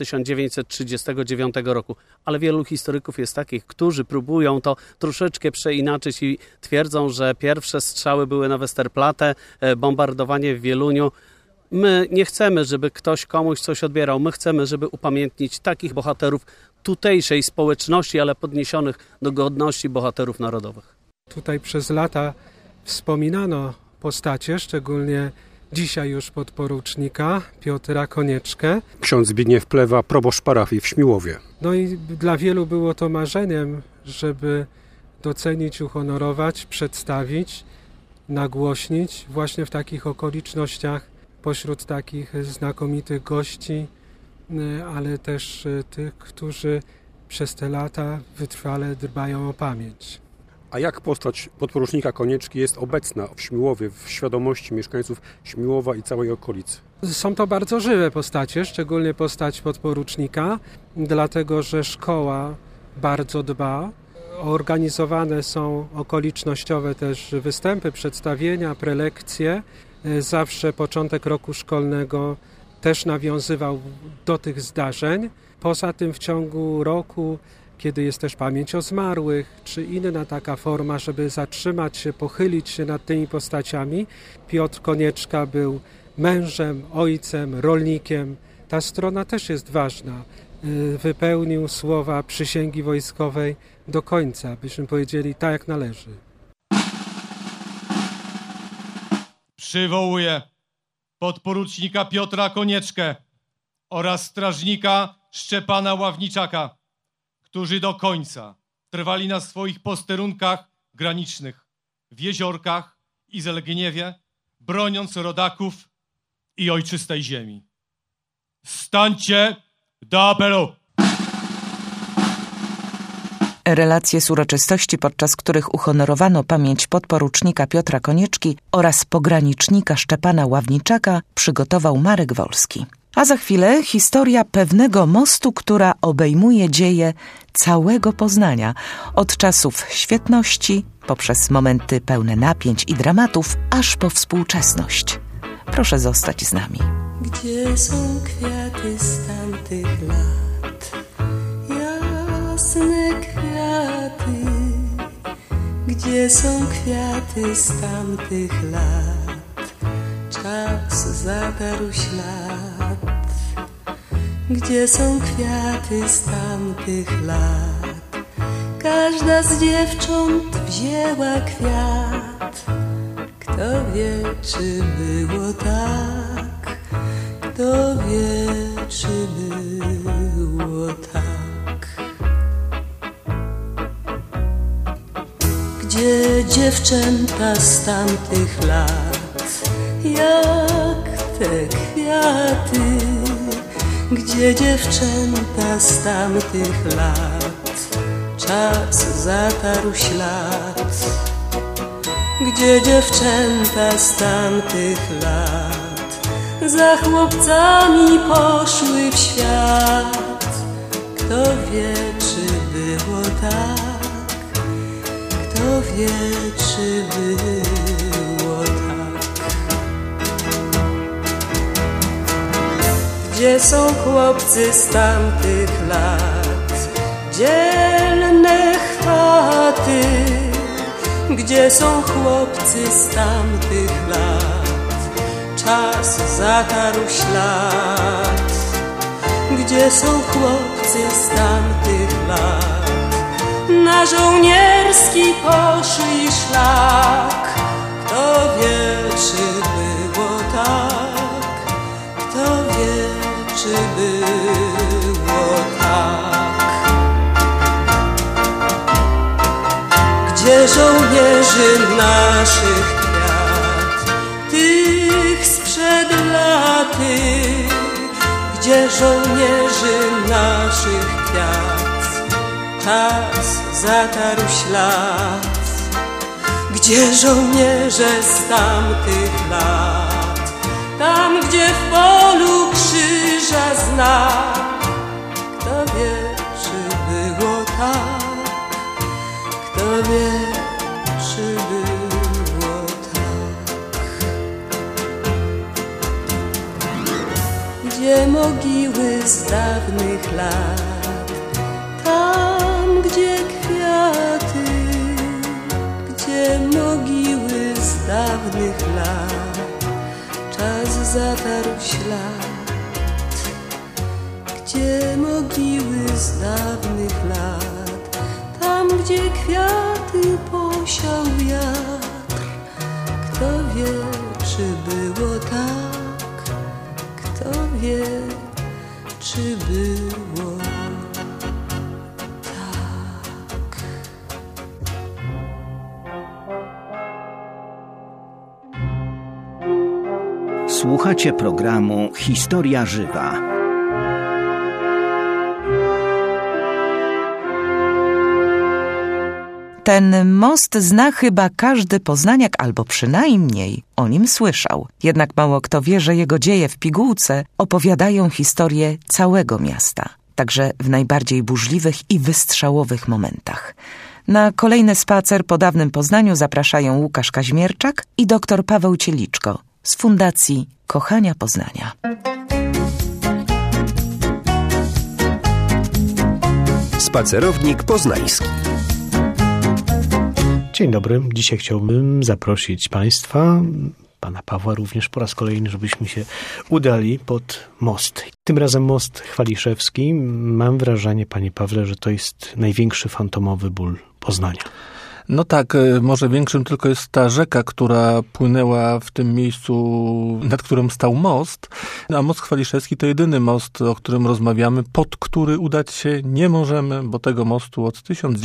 1939 roku. Ale wielu historyków jest takich, którzy próbują to troszeczkę przeinaczyć i twierdzą, że pierwsze strzały były na Westerplatte, bombardowanie w Wieluniu. My nie chcemy, żeby ktoś komuś coś odbierał. My chcemy, żeby upamiętnić takich bohaterów tutejszej społeczności, ale podniesionych do godności bohaterów narodowych. Tutaj przez lata wspominano postacie, szczególnie dzisiaj już podporucznika Piotra Konieczkę. Ksiądz Zbigniew Plewa, proboszcz parafii w Śmiłowie. No i dla wielu było to marzeniem, żeby docenić, uhonorować, przedstawić, nagłośnić właśnie w takich okolicznościach, pośród takich znakomitych gości, ale też tych, którzy przez te lata wytrwale dbają o pamięć. A jak postać podporucznika Konieczki jest obecna w Śmiłowie, w świadomości mieszkańców Śmiłowa i całej okolicy? Są to bardzo żywe postacie, szczególnie postać podporucznika, dlatego że szkoła bardzo dba. Organizowane są okolicznościowe też występy, przedstawienia, prelekcje. Zawsze początek roku szkolnego też nawiązywał do tych zdarzeń. Poza tym w ciągu roku, kiedy jest też pamięć o zmarłych, czy inna taka forma, żeby zatrzymać się, pochylić się nad tymi postaciami. Piotr Konieczka był mężem, ojcem, rolnikiem. Ta strona też jest ważna. Wypełnił słowa przysięgi wojskowej do końca, byśmy powiedzieli tak jak należy. Przywołuję podporucznika Piotra Konieczkę oraz strażnika Szczepana Ławniczaka, którzy do końca trwali na swoich posterunkach granicznych w Jeziorkach i Zelgniewie, broniąc rodaków i ojczystej ziemi. Stańcie do apelu! Relacje z uroczystości, podczas których uhonorowano pamięć podporucznika Piotra Konieczki oraz pogranicznika Szczepana Ławniczaka, przygotował Marek Wolski. A za chwilę historia pewnego mostu, która obejmuje dzieje całego Poznania. Od czasów świetności, poprzez momenty pełne napięć i dramatów, aż po współczesność. Proszę zostać z nami. Gdzie są kwiaty z tamtych lat? Jasne kwiaty. Gdzie są kwiaty z tamtych lat? Czas zatarł ślad. Gdzie są kwiaty z tamtych lat? Każda z dziewcząt wzięła kwiat. Kto wie, czy było tak? Kto wie, czy było tak? Gdzie dziewczęta z tamtych lat? Jak te kwiaty? Gdzie dziewczęta z tamtych lat? Czas zatarł ślad. Gdzie dziewczęta z tamtych lat? Za chłopcami poszły w świat. Kto wie, czy było tak? Kto wie, czy było tak? Gdzie są chłopcy z tamtych lat? Dzielne chwaty. Gdzie są chłopcy z tamtych lat? czas zatarł ślad. Gdzie są chłopcy z tamtych lat? Na żołnierski poszli szlak. Kto wie, czy było tak? Kto wie, czy było tak? Gdzie żołnierzy naszych kwiat, tych sprzed laty? Gdzie żołnierzy naszych kwiat, czas zatarł ślad? Gdzie żołnierze z tamtych lat, tam gdzie w polu krzyża znak? Kto wie, czy było tak? Kto wie, czy było tak? Gdzie mogiły z dawnych lat, tam gdzie kwiaty? Gdzie mogiły z dawnych lat, czas zatarł ślad? Gdzie mogiły z dawnych lat, tam gdzie kwiaty posiał wiatr? Kto wie, czy było tak? Kto wie, czy było tak? Słuchacie programu Historia Żywa. Ten most zna chyba każdy poznaniak, albo przynajmniej o nim słyszał. Jednak mało kto wie, że jego dzieje w pigułce opowiadają historię całego miasta, także w najbardziej burzliwych i wystrzałowych momentach. Na kolejny spacer po dawnym Poznaniu zapraszają Łukasz Kaźmierczak i dr Paweł Cieliczko z Fundacji Kochania Poznania. Spacerownik poznański. Dzień dobry. Dzisiaj chciałbym zaprosić Państwa, Pana Pawła również po raz kolejny, żebyśmy się udali pod most. Tym razem most Chwaliszewski. Mam wrażenie, Panie Pawle, że to jest największy fantomowy ból Poznania. No tak, może większym tylko jest ta rzeka, która płynęła w tym miejscu, nad którym stał most. A most Chwaliszewski to jedyny most, o którym rozmawiamy, pod który udać się nie możemy, bo tego mostu od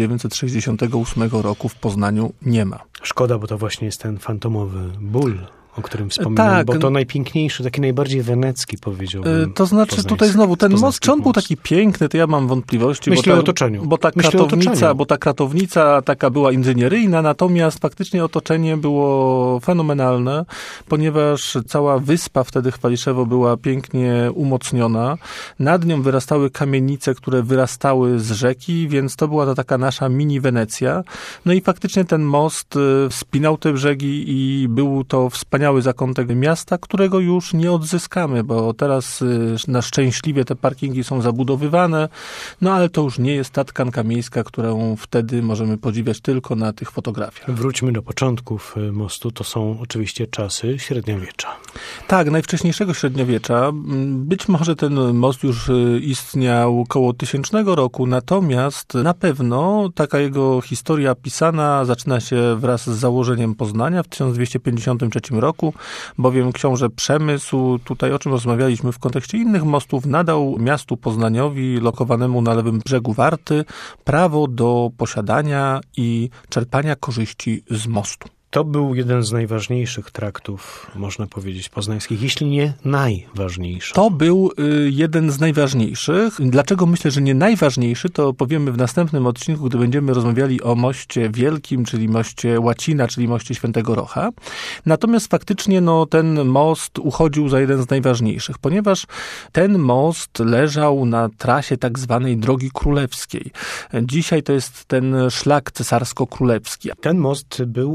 1968 roku w Poznaniu nie ma. Szkoda, bo to właśnie jest ten fantomowy ból, o którym wspominam, tak, bo to najpiękniejszy, taki najbardziej wenecki, powiedziałbym. To znaczy tutaj znowu ten most, czy on był taki piękny, to ja mam wątpliwości. Myślę o otoczeniu. Bo ta kratownica taka była inżynieryjna, natomiast faktycznie otoczenie było fenomenalne, ponieważ cała wyspa wtedy Chwaliszewo była pięknie umocniona. Nad nią wyrastały kamienice, które wyrastały z rzeki, więc to była ta taka nasza mini Wenecja. No i faktycznie ten most spinał te brzegi i był to wspaniały zakątek miasta, którego już nie odzyskamy, bo teraz na szczęśliwie te parkingi są zabudowywane, no ale to już nie jest ta tkanka miejska, którą wtedy możemy podziwiać tylko na tych fotografiach. Wróćmy do początków mostu, to są oczywiście czasy średniowiecza. Tak, najwcześniejszego średniowiecza. Być może ten most już istniał koło 1000 roku, natomiast na pewno taka jego historia pisana zaczyna się wraz z założeniem Poznania w 1253 roku, bowiem książę Przemysł, tutaj o czym rozmawialiśmy w kontekście innych mostów, nadał miastu Poznaniowi, lokowanemu na lewym brzegu Warty, prawo do posiadania i czerpania korzyści z mostu. To był jeden z najważniejszych traktów, można powiedzieć, poznańskich, jeśli nie najważniejszy. To był jeden z najważniejszych. Dlaczego myślę, że nie najważniejszy, to powiemy w następnym odcinku, gdy będziemy rozmawiali o moście wielkim, czyli moście Łacina, czyli moście Świętego Rocha. Natomiast faktycznie ten most uchodził za jeden z najważniejszych, ponieważ ten most leżał na trasie tak zwanej Drogi Królewskiej. Dzisiaj to jest ten szlak cesarsko-królewski. Ten most był mostem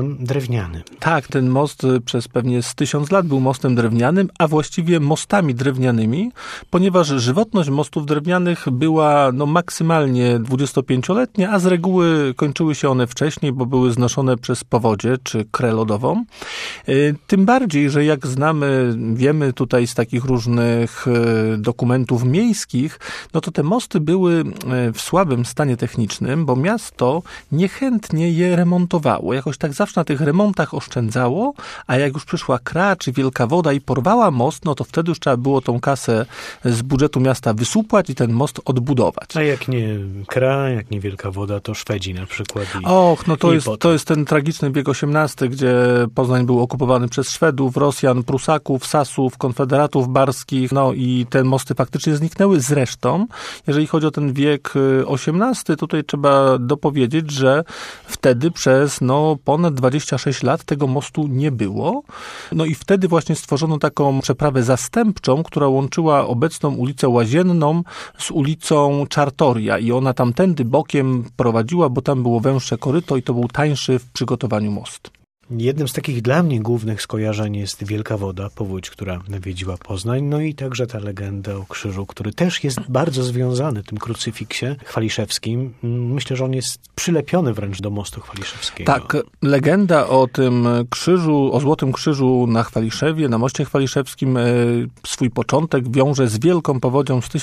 mostem drewnianym. Tak, ten most przez pewnie z 1000 lat był mostem drewnianym, a właściwie mostami drewnianymi, ponieważ żywotność mostów drewnianych była maksymalnie 25-letnia, a z reguły kończyły się one wcześniej, bo były znoszone przez powodzie czy krę lodową. Tym bardziej, że jak wiemy tutaj z takich różnych dokumentów miejskich, no to te mosty były w słabym stanie technicznym, bo miasto niechętnie je remontowało. Jakoś tak zawsze na tych remontach oszczędzało, a jak już przyszła kra czy wielka woda i porwała most, no to wtedy już trzeba było tą kasę z budżetu miasta wysupłać i ten most odbudować. A jak nie kra, jak nie wielka woda, to Szwedzi na przykład. To jest ten tragiczny wiek XVIII, gdzie Poznań był okupowany przez Szwedów, Rosjan, Prusaków, Sasów, konfederatów barskich, no i te mosty faktycznie zniknęły. Zresztą, jeżeli chodzi o ten wiek XVIII, tutaj trzeba dopowiedzieć, że wtedy przez ponad 26 lat tego mostu nie było. No i wtedy właśnie stworzono taką przeprawę zastępczą, która łączyła obecną ulicę Łazienną z ulicą Czartoria i ona tamtędy bokiem prowadziła, bo tam było węższe koryto i to był tańszy w przygotowaniu most. Jednym z takich dla mnie głównych skojarzeń jest Wielka Woda, powódź, która nawiedziła Poznań, no i także ta legenda o krzyżu, który też jest bardzo związany tym krucyfiksie chwaliszewskim. Myślę, że on jest przylepiony wręcz do mostu chwaliszewskiego. Tak, legenda o tym krzyżu, o Złotym Krzyżu na Chwaliszewie, na moście chwaliszewskim swój początek wiąże z wielką powodzią z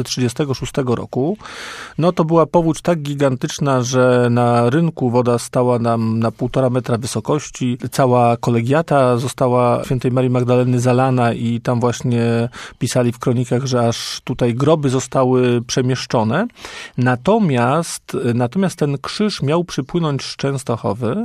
1736 roku. No to była powódź tak gigantyczna, że na rynku woda stała nam na 1,5 metra wysokości. Cała kolegiata została Świętej Marii Magdaleny zalana i tam właśnie pisali w kronikach, że aż tutaj groby zostały przemieszczone. Natomiast ten krzyż miał przypłynąć z Częstochowy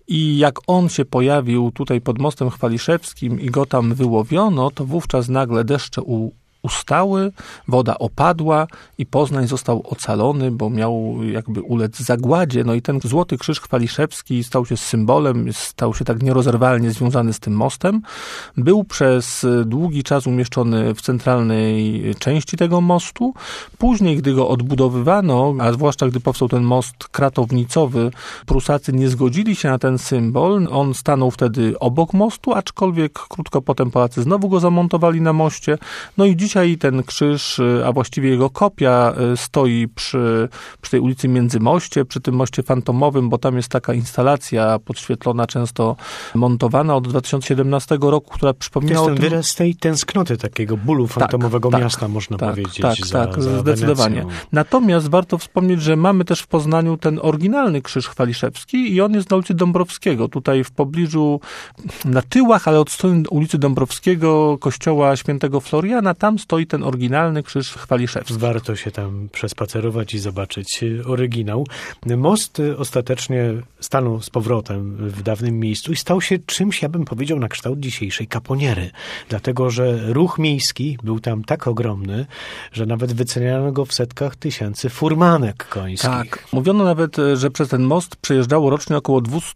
i jak on się pojawił tutaj pod mostem chwaliszewskim i go tam wyłowiono, to wówczas nagle deszcze ustały, woda opadła i Poznań został ocalony, bo miał jakby ulec zagładzie. No i ten Złoty Krzyż Chwaliszewski stał się symbolem, stał się tak nierozerwalnie związany z tym mostem. Był przez długi czas umieszczony w centralnej części tego mostu. Później, gdy go odbudowywano, a zwłaszcza gdy powstał ten most kratownicowy, Prusacy nie zgodzili się na ten symbol. On stanął wtedy obok mostu, aczkolwiek krótko potem Polacy znowu go zamontowali na moście. No i dzisiaj ten krzyż, a właściwie jego kopia stoi przy tej ulicy Międzymoście, przy tym moście fantomowym, bo tam jest taka instalacja podświetlona, często montowana od 2017 roku, która przypomina o tym... To jest ten wyraz tej tęsknoty, takiego bólu fantomowego miasta, można powiedzieć. Tak, zdecydowanie. Wenecją. Natomiast warto wspomnieć, że mamy też w Poznaniu ten oryginalny krzyż chwaliszewski i on jest na ulicy Dąbrowskiego, tutaj w pobliżu, na tyłach, ale od strony ulicy Dąbrowskiego, kościoła świętego Floriana, tam stoi ten oryginalny krzyż chwaliszewski. Warto się tam przespacerować i zobaczyć oryginał. Most ostatecznie stanął z powrotem w dawnym miejscu i stał się czymś, ja bym powiedział, na kształt dzisiejszej kaponiery. Dlatego, że ruch miejski był tam tak ogromny, że nawet wyceniano go w setkach tysięcy furmanek końskich. Tak. Mówiono nawet, że przez ten most przejeżdżało rocznie około 200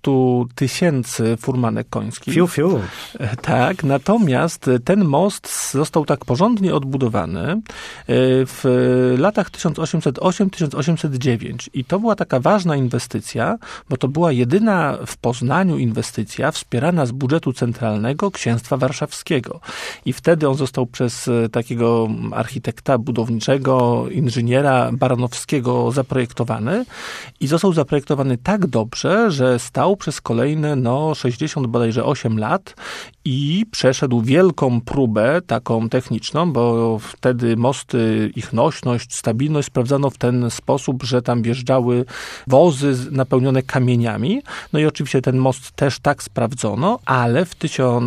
000 furmanek końskich. Fiu. Tak, natomiast ten most został tak porządnie odbudowany w latach 1808-1809 i to była taka ważna inwestycja, bo to była jedyna w Poznaniu inwestycja wspierana z budżetu centralnego Księstwa Warszawskiego. I wtedy on został przez takiego architekta budowniczego, inżyniera Baranowskiego zaprojektowany i został zaprojektowany tak dobrze, że stał przez kolejne 60 bodajże 8 lat i przeszedł wielką próbę taką techniczną, bo wtedy mosty, ich nośność, stabilność sprawdzano w ten sposób, że tam wjeżdżały wozy napełnione kamieniami. No i oczywiście ten most też tak sprawdzono, ale w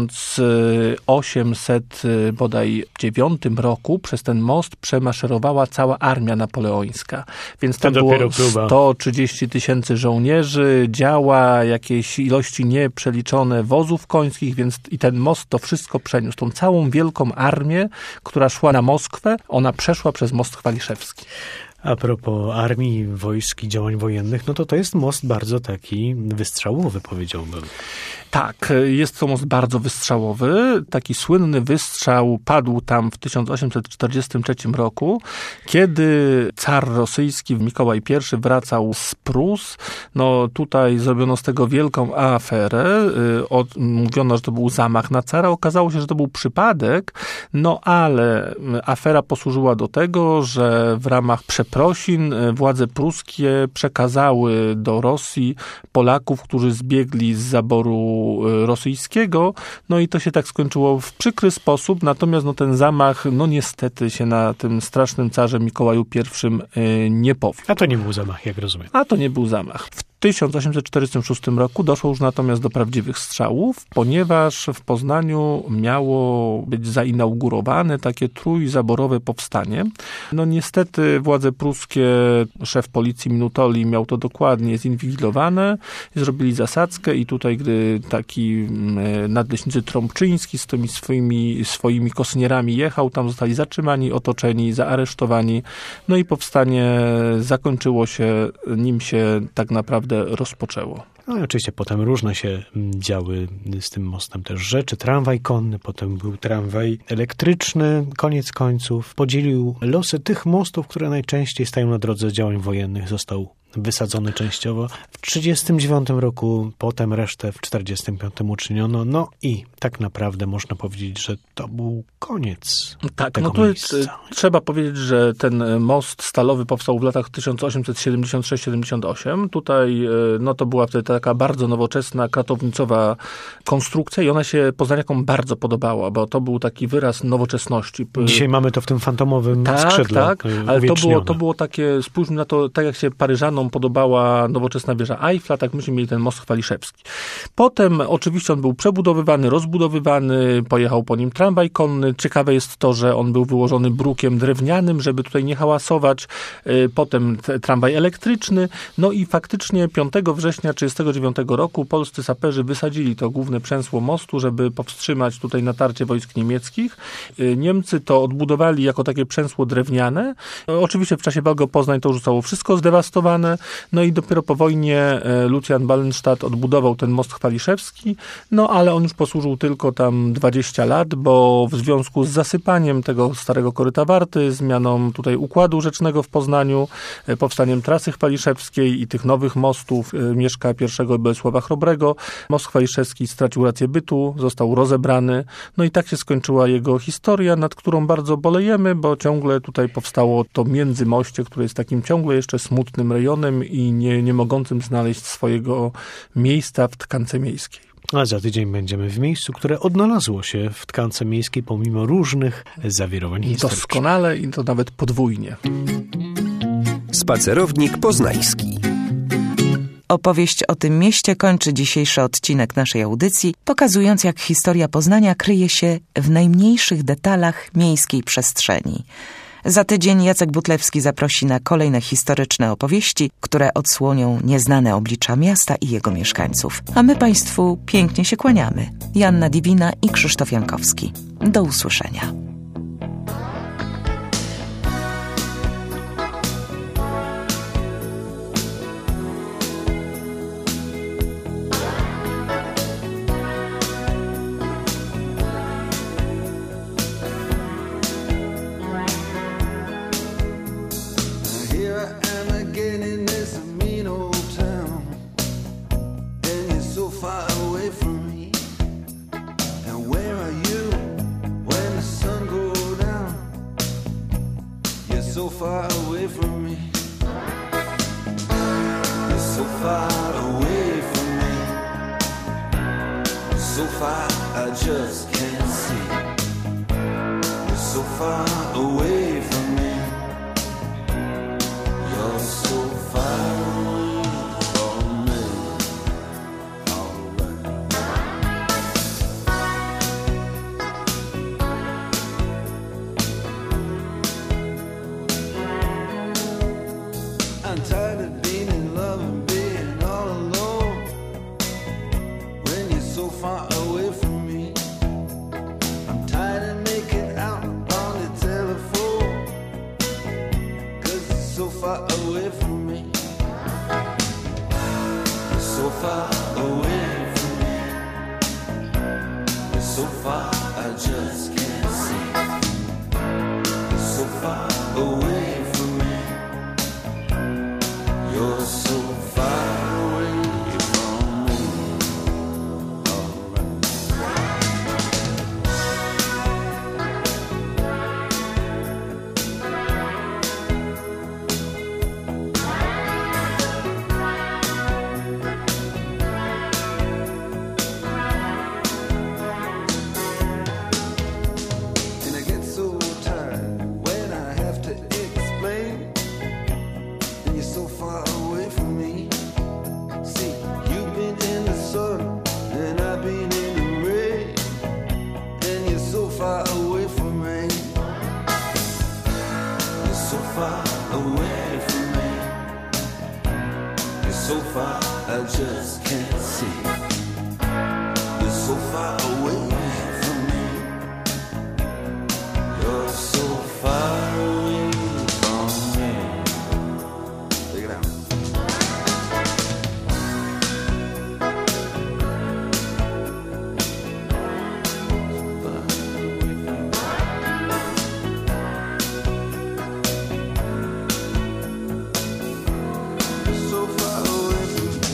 1809 roku przez ten most przemaszerowała cała armia napoleońska. Więc tam było 130 000 żołnierzy, działa, jakieś ilości nieprzeliczone wozów końskich, więc i ten most to wszystko przeniósł. Tą całą wielką armię, która szła na Moskwę, ona przeszła przez most chwaliszewski. A propos armii, wojsk i działań wojennych, no to jest most bardzo taki wystrzałowy, powiedziałbym. Tak, jest to most bardzo wystrzałowy. Taki słynny wystrzał padł tam w 1843 roku, kiedy car rosyjski Mikołaj I wracał z Prus. No tutaj zrobiono z tego wielką aferę. Mówiono, że to był zamach na cara. Okazało się, że to był przypadek, no ale afera posłużyła do tego, że w ramach przeprosin władze pruskie przekazały do Rosji Polaków, którzy zbiegli z zaboru rosyjskiego, no i to się tak skończyło w przykry sposób, natomiast ten zamach, niestety się na tym strasznym carze Mikołaju I nie powiódł. A to nie był zamach, jak rozumiem. A to nie był zamach. W 1846 roku doszło już natomiast do prawdziwych strzałów, ponieważ w Poznaniu miało być zainaugurowane takie trójzaborowe powstanie. No niestety władze pruskie, szef policji Minutoli miał to dokładnie zinwigilowane, zrobili zasadzkę i tutaj, gdy taki nadleśniczy Trąbczyński z tymi swoimi kosynierami jechał, tam zostali zatrzymani, otoczeni, zaaresztowani. No i powstanie zakończyło się, nim się tak naprawdę rozpoczęło. No i oczywiście potem różne się działy z tym mostem też rzeczy. Tramwaj konny, potem był tramwaj elektryczny. Koniec końców podzielił losy tych mostów, które najczęściej stają na drodze działań wojennych. Został wysadzony częściowo w 1939 roku, potem resztę w 1945 uczyniono. No i tak naprawdę można powiedzieć, że to był koniec tego miejsca. Trzeba powiedzieć, że ten most stalowy powstał w latach 1876-78. Tutaj to była wtedy taka bardzo nowoczesna, kratownicowa konstrukcja i ona się poznaniakom bardzo podobała, bo to był taki wyraz nowoczesności. Dzisiaj mamy to w tym fantomowym skrzydle. Tak, ale to było takie, spójrzmy na to, tak jak się Paryżanom podobała nowoczesna wieża Eiffla, tak myśmy mieli ten most Chwaliszewski. Potem oczywiście on był przebudowywany, rozbudowywany, pojechał po nim tramwaj konny. Ciekawe jest to, że on był wyłożony brukiem drewnianym, żeby tutaj nie hałasować. Potem tramwaj elektryczny. No i faktycznie 5 września 1939 roku polscy saperzy wysadzili to główne przęsło mostu, żeby powstrzymać tutaj natarcie wojsk niemieckich. Niemcy to odbudowali jako takie przęsło drewniane. Oczywiście w czasie walk o Poznań to już zostało wszystko zdewastowane. No i dopiero po wojnie Lucjan Ballenstadt odbudował ten most Chwaliszewski, no ale on już posłużył tylko tam 20 lat, bo w związku z zasypaniem tego starego koryta Warty, zmianą tutaj układu rzecznego w Poznaniu, powstaniem trasy chwaliszewskiej i tych nowych mostów Mieszka I Bolesława Chrobrego, most Chwaliszewski stracił rację bytu, został rozebrany, no i tak się skończyła jego historia, nad którą bardzo bolejemy, bo ciągle tutaj powstało to międzymoście, które jest takim ciągle jeszcze smutnym rejonem i nie mogącym znaleźć swojego miejsca w tkance miejskiej. A za tydzień będziemy w miejscu, które odnalazło się w tkance miejskiej pomimo różnych zawirowań historycznych. Doskonale i to nawet podwójnie. Spacerownik poznański. Opowieść o tym mieście kończy dzisiejszy odcinek naszej audycji, pokazując, jak historia Poznania kryje się w najmniejszych detalach miejskiej przestrzeni. Za tydzień Jacek Butlewski zaprosi na kolejne historyczne opowieści, które odsłonią nieznane oblicza miasta i jego mieszkańców. A my Państwu pięknie się kłaniamy. Joanna Diwina i Krzysztof Jankowski. Do usłyszenia. So far away from me. You're so far away from me. So far I just can't see. You're so far away from me. You're so far away from me. I'm tired of being in love and being all alone when you're so far away from me. I'm tired of making out on the telephone. far away from me. You're so far away from me. You're so far, I just can't see. You're so far away from me. You're so far away from me. And I get so tired when I have to explain. And you're so far away from me. See, you've been in the sun and I've been in the rain. And you're so far away from me. You're so far away from me. You're so far, I just can't see. You're so far away from me. You're so far away from me. Take it out. So far away from me.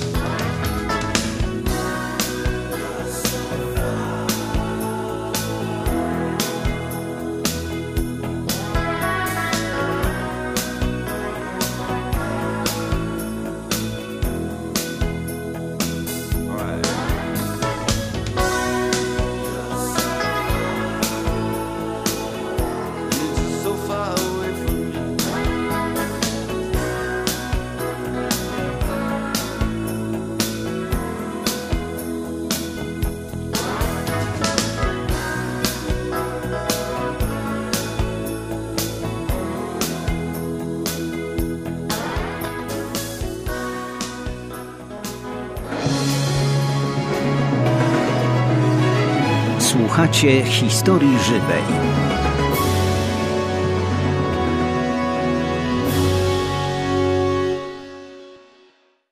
You're just so far away from me. Słuchacie historii żywej.